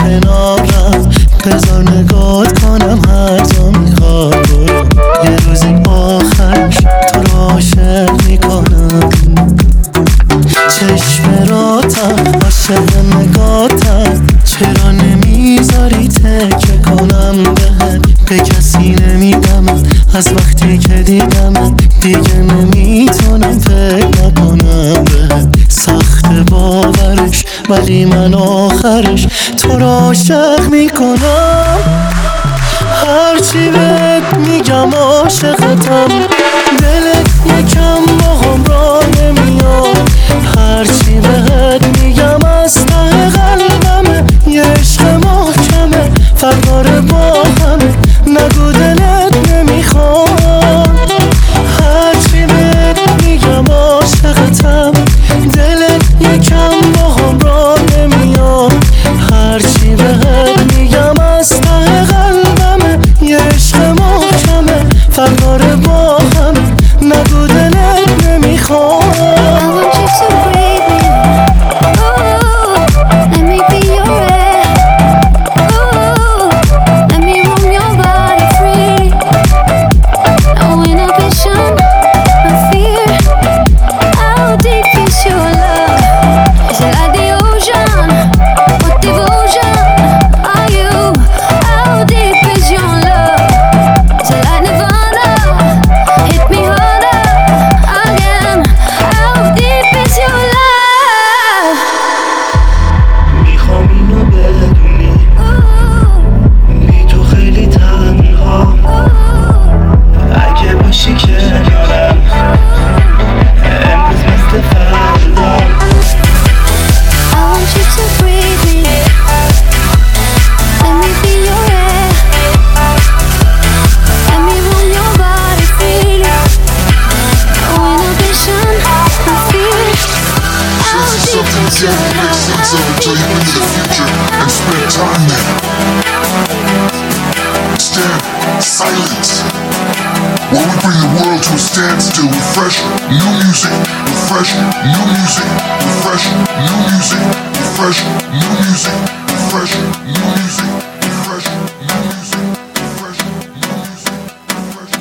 کنارم، بذار نگات کنم هر جا میخواد برو. یه روزی آخرش تو رو عاشق میکنم. چشمراتم عاشق نگاتم، چرا نمیذاری تکه کنم بهت؟ به کسی نمیگم از وقتی که دیدم دیگه نمیتونم فکر نکنم بهت. سخت باورش ولی من آخرش تو رو عاشق میکنم. هرچی بهت میگم عاشقتم، دلت یکم باهم را نمیاد. هرچی بهت میگم از ته قلبمه، یه عشق محکمه فردار با همه، نگو دلت نمیخواد. هرچی بهت میگم عاشقتم، دلت یکم باهم را نمیاد. هرچی بهت میگم از ته قلبمه، یه عشق محکمه فردار با همه، نگو دلت نمیخواد. Standstill with fresh new music, with fresh new music, with fresh new music, with fresh new music, with fresh new music, with fresh new music, with fresh new music, with fresh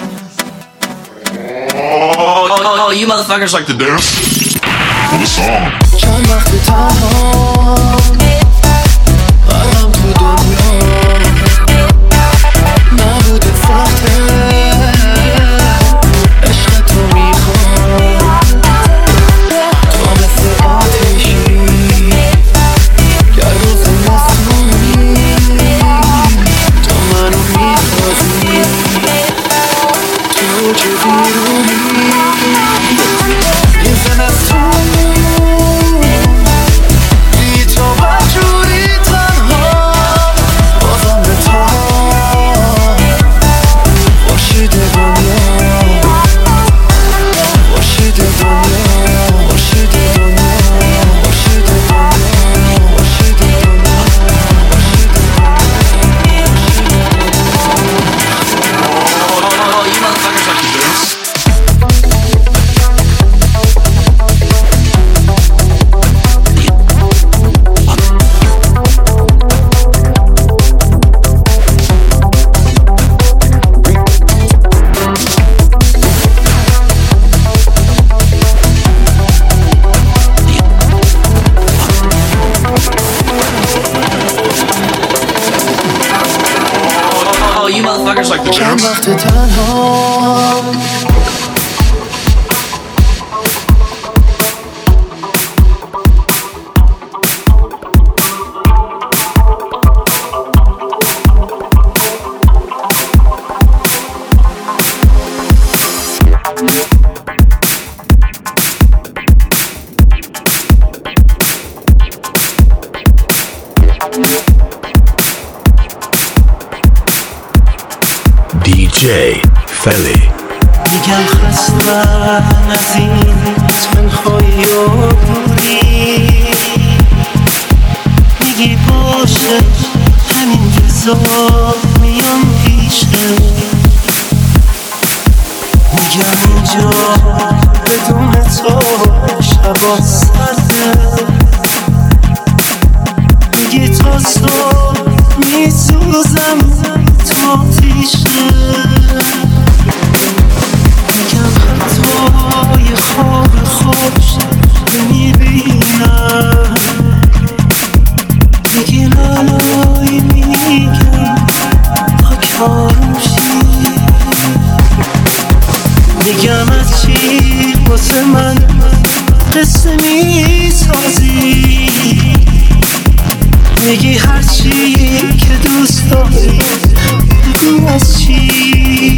new music. Oh, you motherfuckers like to dance? For the song. چند وقت تنها برم تو دنیا نبوده فقطه Like the چند dance? وقت تنها DJ Felly. میگم خستم از این تنهایی و دوری، میگی باشه همین روزا میام پیشه، میگم اینجا بدون تو شبا سرده، میگی تا صبح میسوزم تو آتیشه میگم حتی یه خواب خوش میبینم میگی لالایی میگم خاک آروشی میگم از چی واسه من قصه میسازی میگی هرچی که دوست داری بگو از چی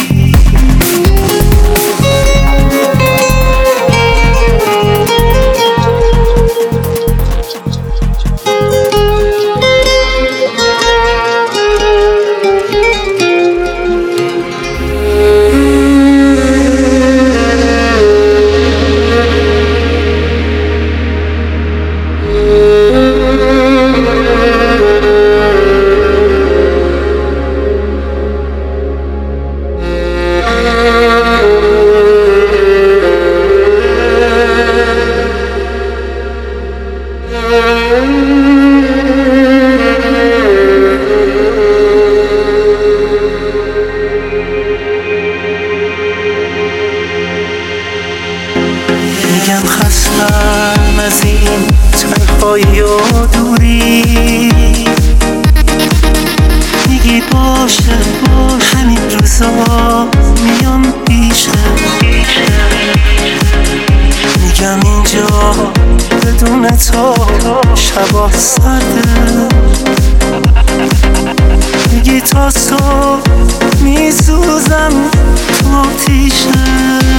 میگم خستم از این تنهایی و دوری میگی باشه همین روزا میام پیشه میگم اینجا بدون تو شبا سرده میگی تا صبح میسوزم تو آتیشه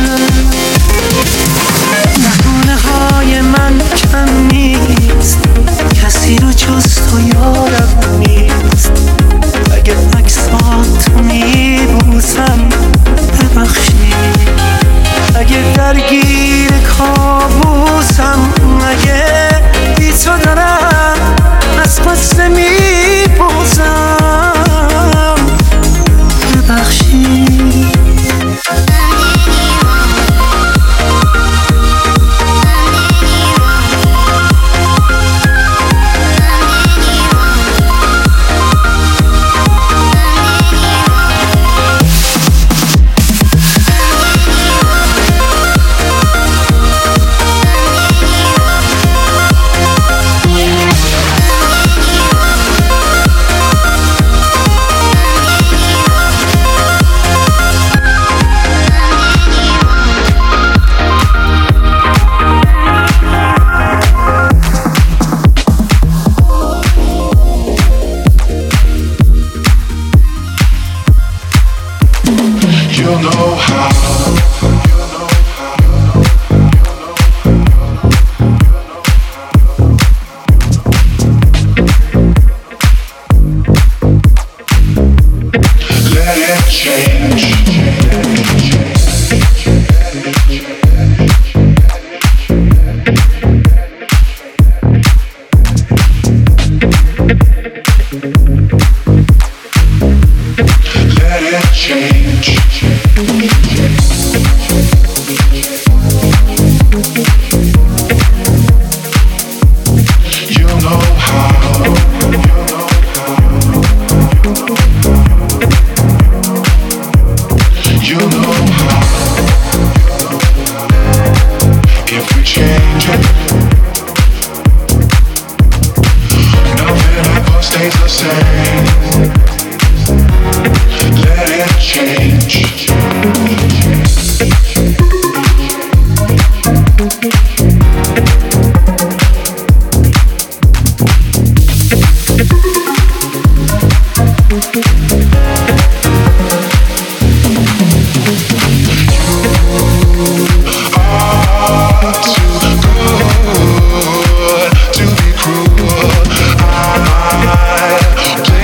بهونه های من کم نیست کسی رو جز تو یارم نیست اگه عکساتو میبوسم ببخشی اگه درگیر کابوسم اگه بی تو دارم از پس نمیبوسم ببخشی To be cruel, I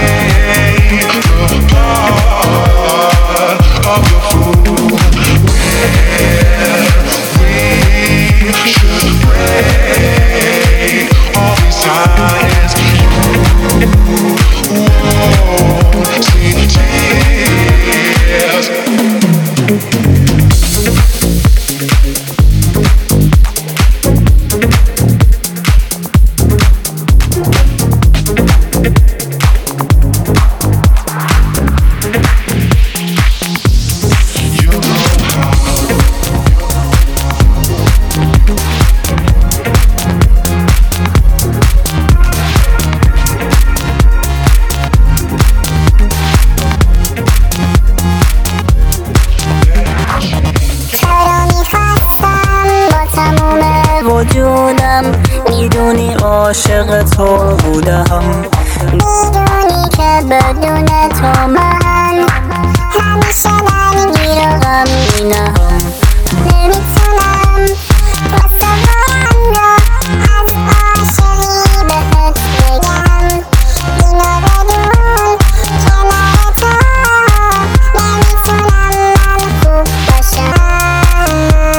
عاشق تو بودم. میدونی که بدون تو من همیشه درگیر و غمگینم. نمیتونم تصورم را از عاشقی بهت بگم. اینو بدون کنار تو نمیتونم من خوب باشم.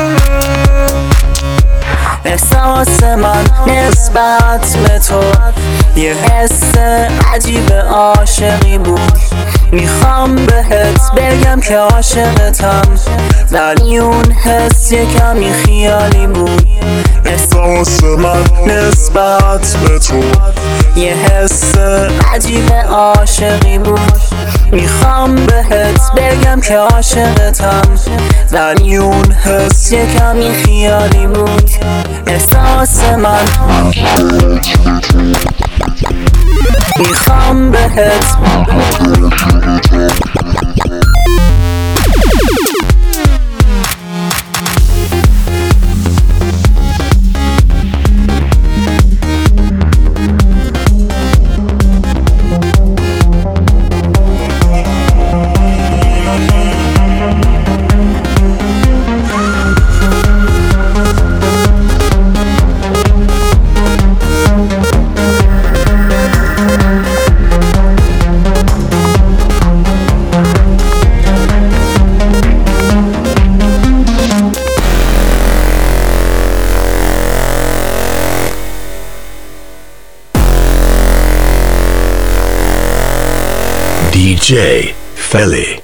احساس من نسبت به تو یه حس عجیب عاشقی بود. میخوام بهت بگم که عاشقتم، ولی اون حس یه کمی خیالی بود. احساس من نسبت به تو یه حس عجیب عاشقی بود. میخوام بهت بگم که عاشقتم، ولی اون حس یه کمی خیالی بود. احساس من میخوام بهت DJ Felly.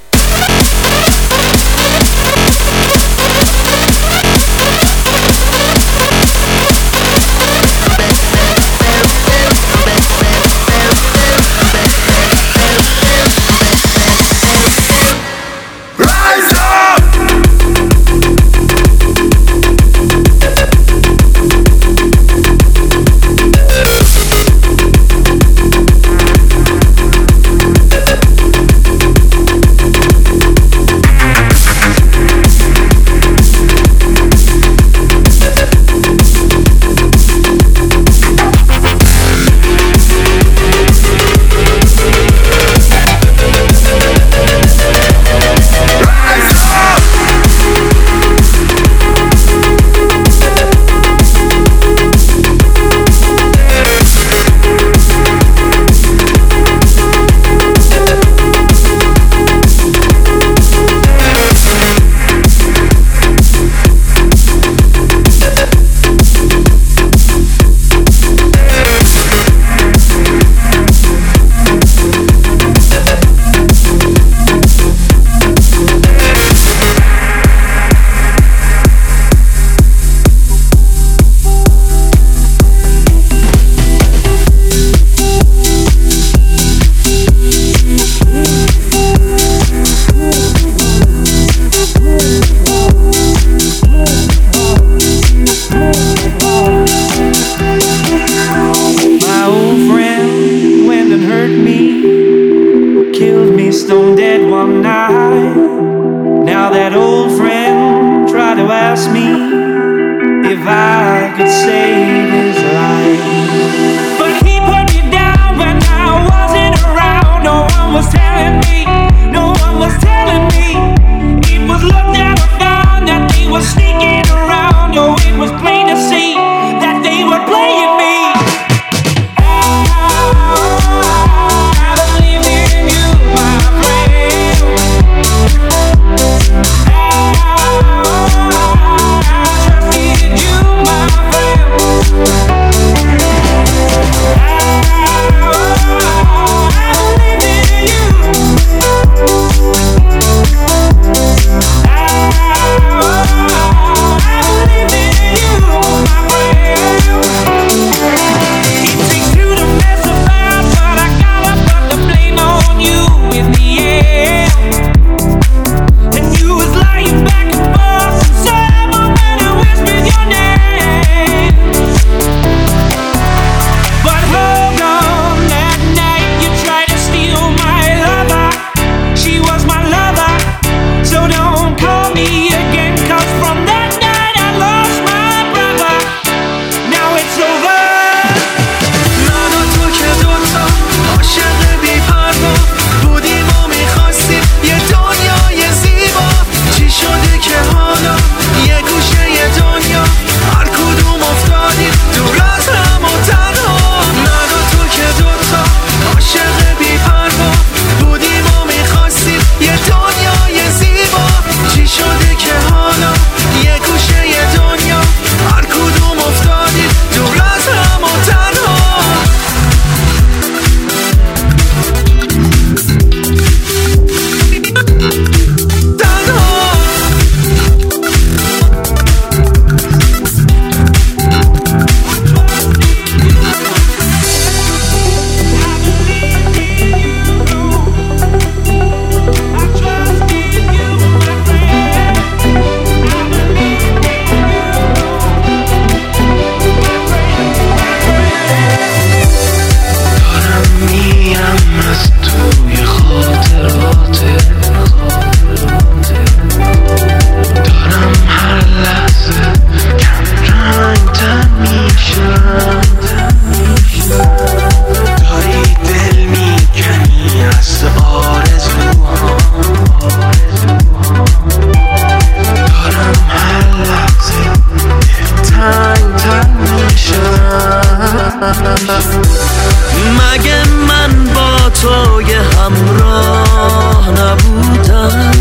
همراه نبودم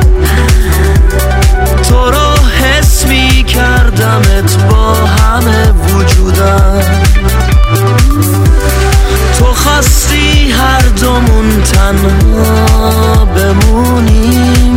تو رو حس می کردمت با همه وجودم تو خواستی هر دومون تنها بمونیم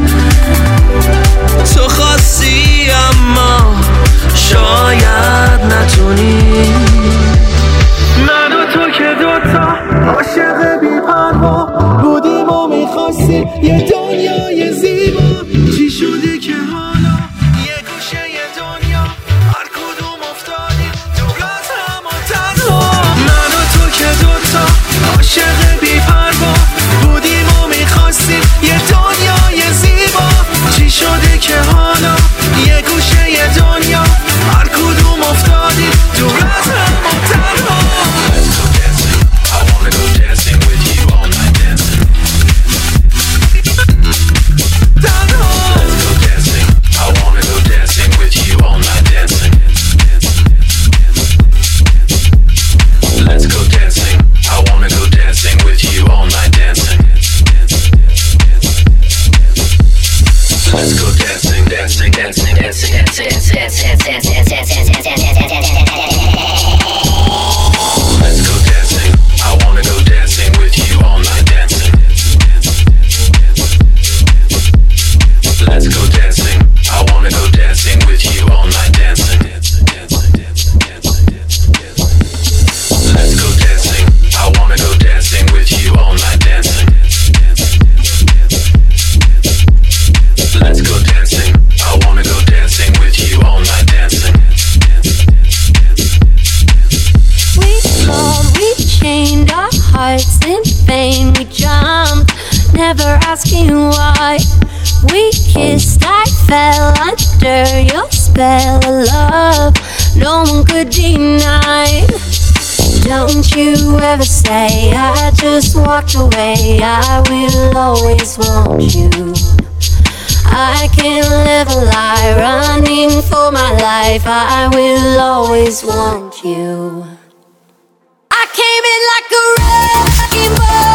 تو خواستی اما شاید نتونیم من و تو که دوتا عاشق بی‌پروا بودیم و میخواستیم یه دنیای زیبا چی شده که حالا یه گوشه یه دنیا هر کدوم افتادیم دور از هم و تنها من و تو که دوتا عاشق بی‌پروا بودیم و میخواستیم یه دنیای زیبا چی شده که حالا یه گوشه یه دنیا هر کدوم افتادیم دور از هم و تنها Asking why we kissed, I fell under your spell of love. No one could deny. Don't you ever say I just walked away. I will always want you. I can't live a lie, running for my life. I will always want you. I came in like a wrecking ball.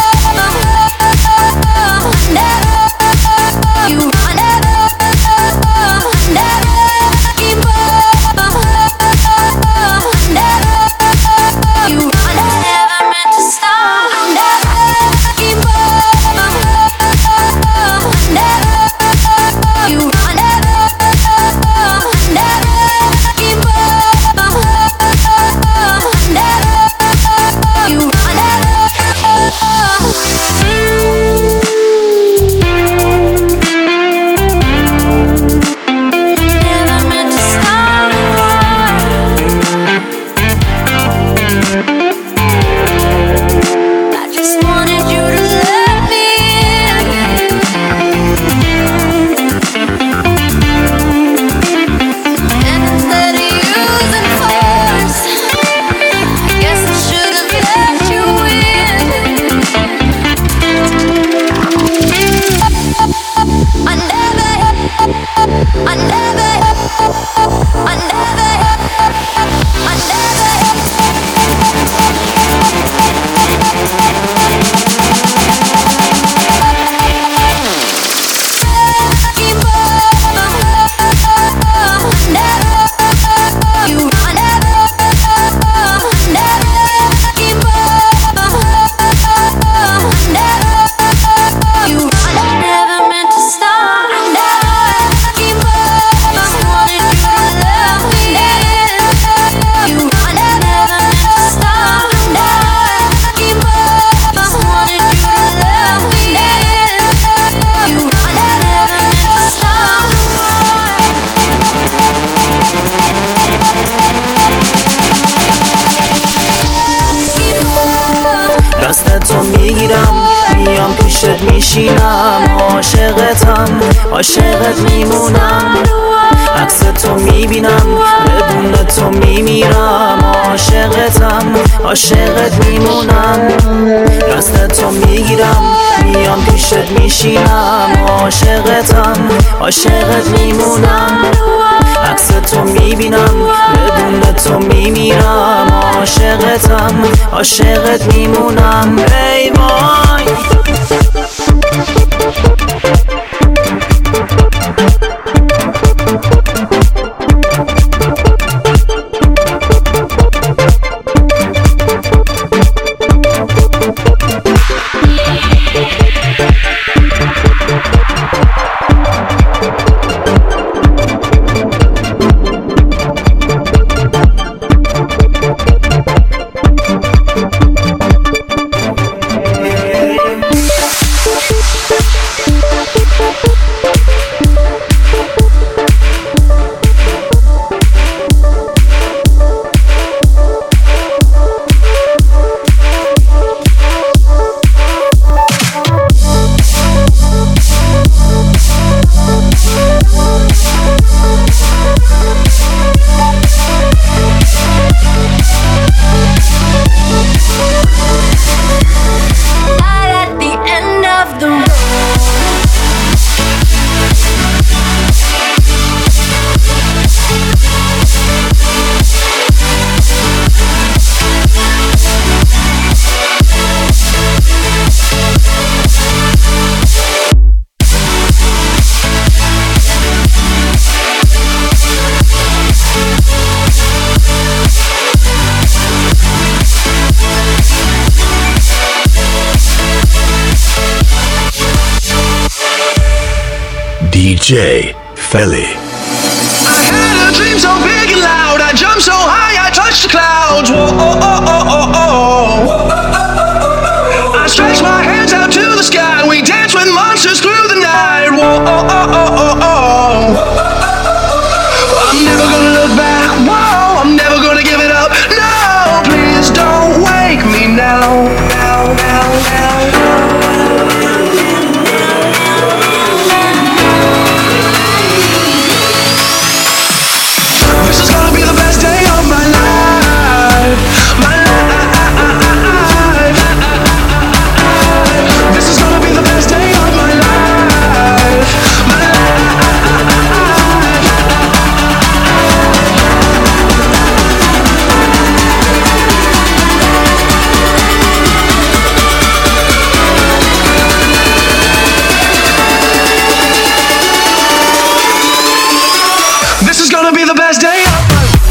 دستتو میگیرم میام پیشت میشینم عاشقت میمونم عکس تو میبینم بدون تو میمیرم عاشقت میمونم دستتو میگیرم میام پیشت میشینم عاشقت میمونم عکس تو میبینم بدون تو میمیرم عاشقت میمونم ای وای DJ Felly. I had a dream so big and loud, I jumped so high, I touched the clouds. Whoa, oh, oh, oh, oh, oh. I stretched my hands out to the sky, we danced with monsters through the night. Whoa, oh, oh, oh, oh, oh. I'm never gonna look back, whoa, I'm never gonna give it up. No, please don't wake me now. Now, now, now, now. This is gonna be the best day of my life. My life. This is gonna be the best day of my life. My This is gonna be the best day of my life.